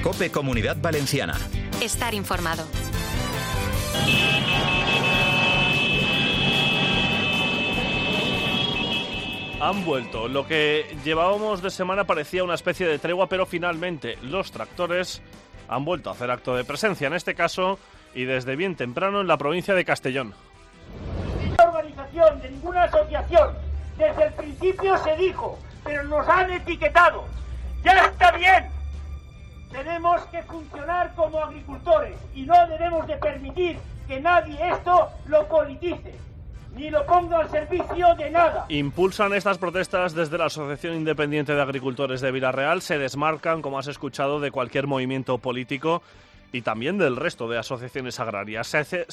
COPE Comunidad Valenciana. Estar informado. Han vuelto. Lo que llevábamos de semana parecía una especie de tregua, pero finalmente los tractores han vuelto a hacer acto de presencia, en este caso, y desde bien temprano en la provincia de Castellón. Ninguna organización, de ninguna asociación, desde el principio se dijo, pero nos han etiquetado. ¡Ya está bien! Tenemos que funcionar como agricultores y no debemos de permitir que nadie esto lo politice, ni lo ponga al servicio de nada. Impulsan estas protestas desde la Asociación Independiente de Agricultores de Vila-real, se desmarcan, como has escuchado, de cualquier movimiento político y también del resto de asociaciones agrarias.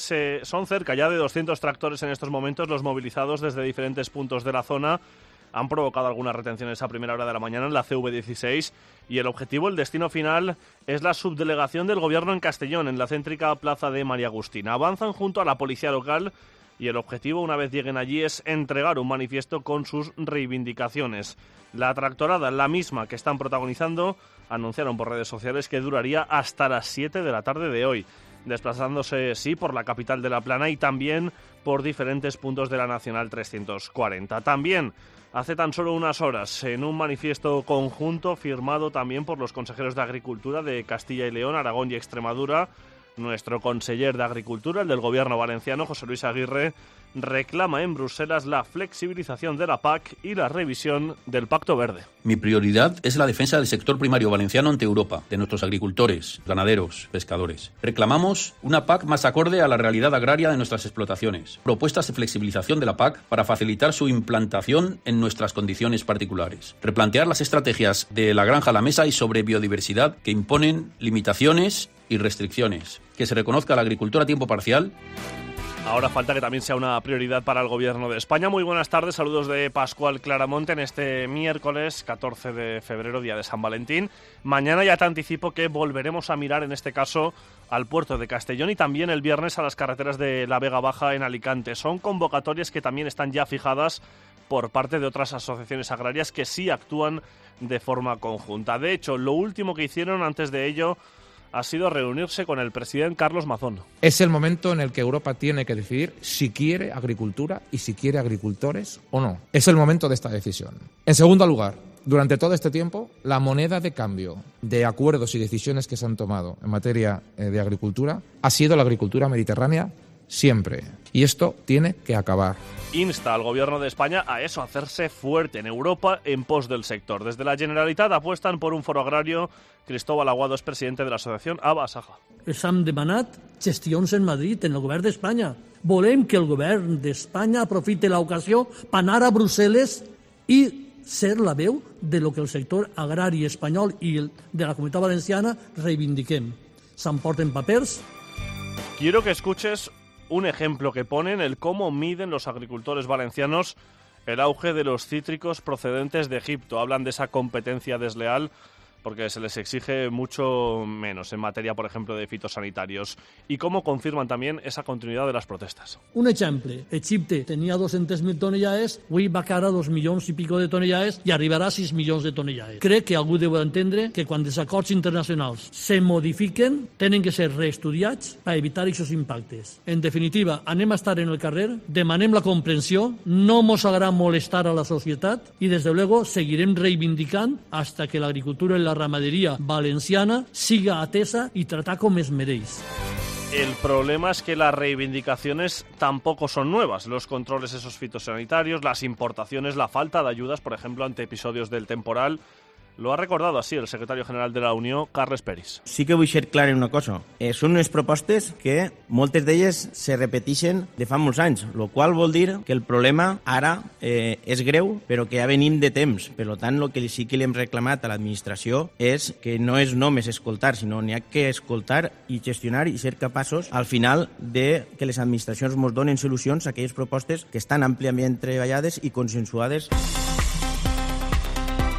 Son cerca ya de 200 tractores en estos momentos los movilizados desde diferentes puntos de la zona. Han provocado algunas retenciones a primera hora de la mañana en la CV16 y el objetivo, el destino final, es la subdelegación del Gobierno en Castellón, en la céntrica plaza de María Agustina. Avanzan junto a la policía local y el objetivo, una vez lleguen allí, es entregar un manifiesto con sus reivindicaciones. La tractorada, la misma que están protagonizando, anunciaron por redes sociales que duraría hasta las 7 de la tarde de hoy, desplazándose, sí, por la capital de La Plana y también por diferentes puntos de la Nacional 340. También, hace tan solo unas horas, en un manifiesto conjunto firmado también por los consejeros de Agricultura de Castilla y León, Aragón y Extremadura, nuestro conseller de Agricultura, el del Gobierno valenciano, José Luis Aguirre, reclama en Bruselas la flexibilización de la PAC y la revisión del Pacto Verde. Mi prioridad es la defensa del sector primario valenciano ante Europa, de nuestros agricultores, ganaderos, pescadores. Reclamamos una PAC más acorde a la realidad agraria de nuestras explotaciones. Propuestas de flexibilización de la PAC para facilitar su implantación en nuestras condiciones particulares. Replantear las estrategias de la granja a la mesa y sobre biodiversidad que imponen limitaciones y restricciones. Que se reconozca la agricultura a tiempo parcial. Ahora falta que también sea una prioridad para el Gobierno de España. Muy buenas tardes, saludos de Pascual Claramonte en este miércoles 14 de febrero, día de San Valentín. Mañana ya te anticipo que volveremos a mirar en este caso al puerto de Castellón y también el viernes a las carreteras de la Vega Baja en Alicante. Son convocatorias que también están ya fijadas por parte de otras asociaciones agrarias que sí actúan de forma conjunta. De hecho, lo último que hicieron antes de ello ha sido reunirse con el presidente Carlos Mazón. Es el momento en el que Europa tiene que decidir si quiere agricultura y si quiere agricultores o no. Es el momento de esta decisión. En segundo lugar, durante todo este tiempo, la moneda de cambio de acuerdos y decisiones que se han tomado en materia de agricultura ha sido la agricultura mediterránea siempre. Y esto tiene que acabar. Insta al Gobierno de España a eso, a hacerse fuerte en Europa en pos del sector. Desde la Generalitat apuestan por un foro agrario. Cristóbal Aguado es presidente de la asociación ABA Saja. S'han demanat gestions en Madrid, en el govern d'Espanya. Volem que el govern d'Espanya aprofite l'ocasió per anar a Brussel·les i ser la veu de lo que el sector agrari espanyol i el de la Comunitat Valenciana reivindiquem. S'emporten papers. Quiero que escuches un ejemplo que ponen, el cómo miden los agricultores valencianos el auge de los cítricos procedentes de Egipto. Hablan de esa competencia desleal porque se les exige mucho menos en materia, por ejemplo, de fitosanitarios. Y cómo confirman también esa continuidad de las protestas. Un exemple, Egipte tenia 200.000 tonellades, avui va cara a 2 milions i pico de tonellades i arribarà a 6 milions de tonellades. Crec que algú deu entendre que quan els acords internacionals se modifiquen, tenen que ser reestudiats per evitar aquests impactes. En definitiva, anem a estar en el carrer, demanem la comprensió, no mos agrada molestar a la societat i, des de luego, seguirem reivindicant hasta que l'agricultura i la ramadería valenciana siga atesa y tratar como es mereix. El problema es que las reivindicaciones tampoco son nuevas. Los controles esos fitosanitarios, las importaciones, la falta de ayudas, por ejemplo, ante episodios del temporal. Lo ha recordado así el secretario general de la Unió, Carles Peris. Sí que vull ser clar en una cosa. Són unes propostes que moltes d'elles se repeteixen de fa molts anys, el qual vol dir que el problema ara és greu, però que ja venim de temps. Per tant, el que sí que li hem reclamat a l'administració és que no és només escoltar, sinó n'hi ha que escoltar i gestionar i ser capaços, al final, de que les administracions ens donen solucions a aquelles propostes que estan àmpliament treballades i consensuades.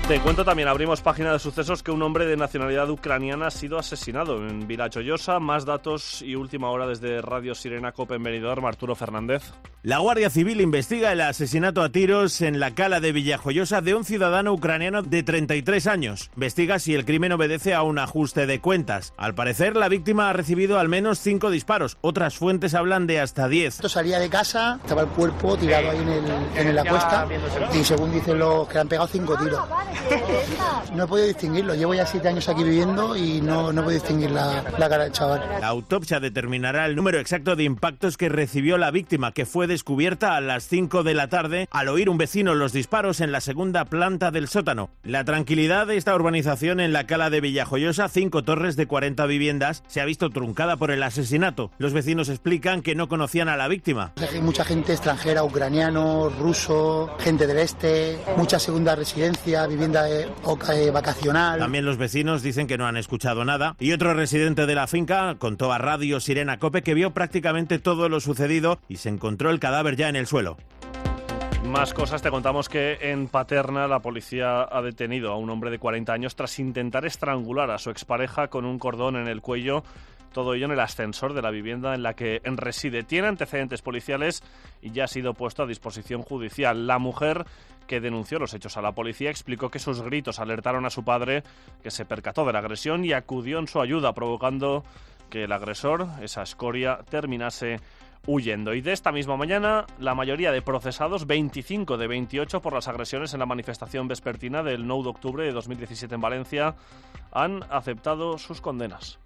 Te cuento también, abrimos página de sucesos, que un hombre de nacionalidad ucraniana ha sido asesinado en Vilajoyosa. Más datos y última hora desde Radio Sirena Cope en Benidorm, Arturo Fernández. La Guardia Civil investiga el asesinato a tiros en la cala de Vilajoyosa de un ciudadano ucraniano de 33 años. Investiga si el crimen obedece a un ajuste de cuentas. Al parecer, la víctima ha recibido al menos 5 disparos. Otras fuentes hablan de hasta 10. Salía de casa, estaba el cuerpo tirado ahí en la cuesta y según dicen los que le han pegado 5 tiros. No he podido distinguirlo, llevo ya 7 años aquí viviendo y no he podido distinguir la cara del chaval. La autopsia determinará el número exacto de impactos que recibió la víctima, que fue descubierta a las 5 de la tarde al oír un vecino los disparos en la segunda planta del sótano. La tranquilidad de esta urbanización en la cala de Vilajoyosa, 5 torres de 40 viviendas, se ha visto truncada por el asesinato. Los vecinos explican que no conocían a la víctima. Hay mucha gente extranjera, ucranianos, rusos, gente del este, mucha segunda residencia, vivienda vacacional. También los vecinos dicen que no han escuchado nada. Y otro residente de la finca contó a Radio Sirena Cope que vio prácticamente todo lo sucedido y se encontró el cadáver ya en el suelo. Más cosas, te contamos que en Paterna la policía ha detenido a un hombre de 40 años tras intentar estrangular a su expareja con un cordón en el cuello. Todo ello en el ascensor de la vivienda en la que reside. Tiene antecedentes policiales y ya ha sido puesto a disposición judicial. La mujer, que denunció los hechos a la policía, explicó que sus gritos alertaron a su padre, que se percató de la agresión y acudió en su ayuda, provocando que el agresor, esa escoria, terminase huyendo. Y de esta misma mañana, la mayoría de procesados, 25 de 28 por las agresiones en la manifestación vespertina del 9 de octubre de 2017 en Valencia, han aceptado sus condenas.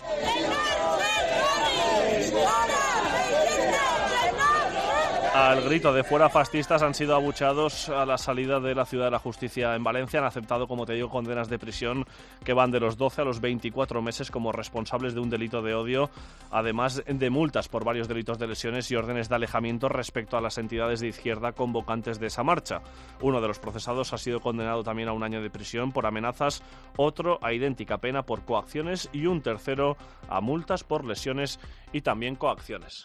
Al grito de fuera fascistas han sido abucheados a la salida de la Ciudad de la Justicia en Valencia. Han aceptado, como te digo, condenas de prisión que van de los 12 a los 24 meses como responsables de un delito de odio, además de multas por varios delitos de lesiones y órdenes de alejamiento respecto a las entidades de izquierda convocantes de esa marcha. Uno de los procesados ha sido condenado también a 1 año de prisión por amenazas, otro a idéntica pena por coacciones y un tercero a multas por lesiones y también coacciones.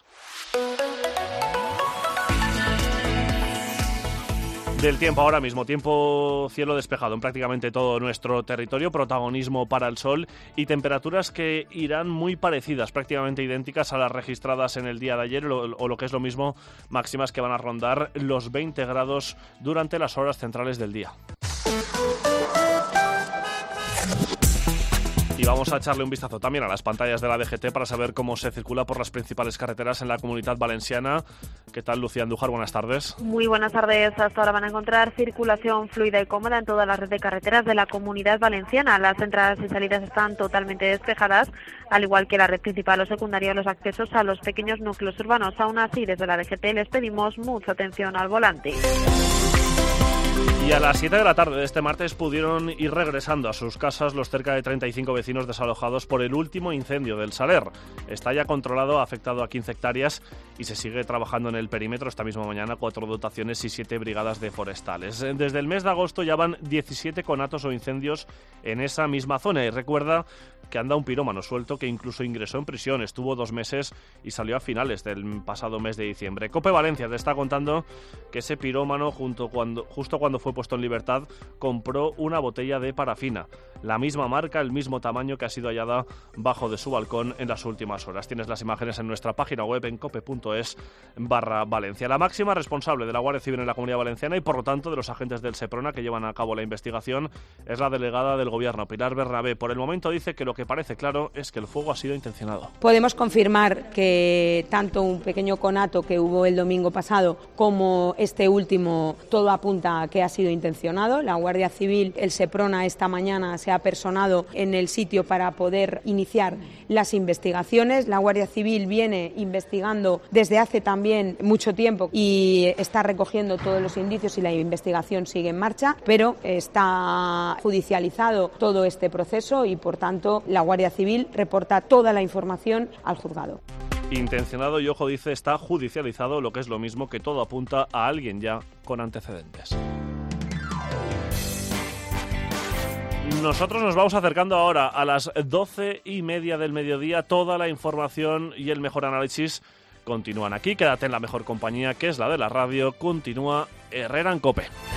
Del tiempo ahora mismo, tiempo cielo despejado en prácticamente todo nuestro territorio, protagonismo para el sol y temperaturas que irán muy parecidas, prácticamente idénticas a las registradas en el día de ayer o lo que es lo mismo, máximas que van a rondar los 20 grados durante las horas centrales del día. Y vamos a echarle un vistazo también a las pantallas de la DGT para saber cómo se circula por las principales carreteras en la Comunidad Valenciana. ¿Qué tal, Lucía Andújar? Buenas tardes. Muy buenas tardes. Hasta ahora van a encontrar circulación fluida y cómoda en toda la red de carreteras de la Comunidad Valenciana. Las entradas y salidas están totalmente despejadas, al igual que la red principal o secundaria, los accesos a los pequeños núcleos urbanos. Aún así, desde la DGT les pedimos mucha atención al volante. Y a las 7 de la tarde de este martes pudieron ir regresando a sus casas los cerca de 35 vecinos desalojados por el último incendio del Saler. Está ya controlado, ha afectado a 15 hectáreas y se sigue trabajando en el perímetro. Esta misma mañana 4 dotaciones y 7 brigadas de forestales. Desde el mes de agosto ya van 17 conatos o incendios en esa misma zona. Y recuerda que anda un pirómano suelto que incluso ingresó en prisión, estuvo 2 meses y salió a finales del pasado mes de diciembre. COPE Valencia te está contando que ese pirómano, justo cuando fue puesto en libertad, compró una botella de parafina, la misma marca, el mismo tamaño, que ha sido hallada bajo de su balcón en las últimas horas. Tienes las imágenes en nuestra página web en cope.es/Valencia. La máxima responsable de la Guardia Civil en la Comunidad Valenciana y por lo tanto de los agentes del Seprona que llevan a cabo la investigación es la delegada del Gobierno, Pilar Bernabé. Por el momento dice que lo que parece claro es que el fuego ha sido intencionado. Podemos confirmar que tanto un pequeño conato que hubo el domingo pasado como este último, todo apunta a que ha sido intencionado. La Guardia Civil, el Seprona, esta mañana se ha personado en el sitio para poder iniciar las investigaciones. La Guardia Civil viene investigando desde hace también mucho tiempo y está recogiendo todos los indicios y la investigación sigue en marcha, pero está judicializado todo este proceso y, por tanto, la Guardia Civil reporta toda la información al juzgado. Intencionado y, ojo, dice, está judicializado, lo que es lo mismo, que todo apunta a alguien ya con antecedentes. Nosotros nos vamos acercando ahora a las 12:30 del mediodía. Toda la información y el mejor análisis continúan aquí. Quédate en la mejor compañía, que es la de la radio. Continúa Herrera en COPE.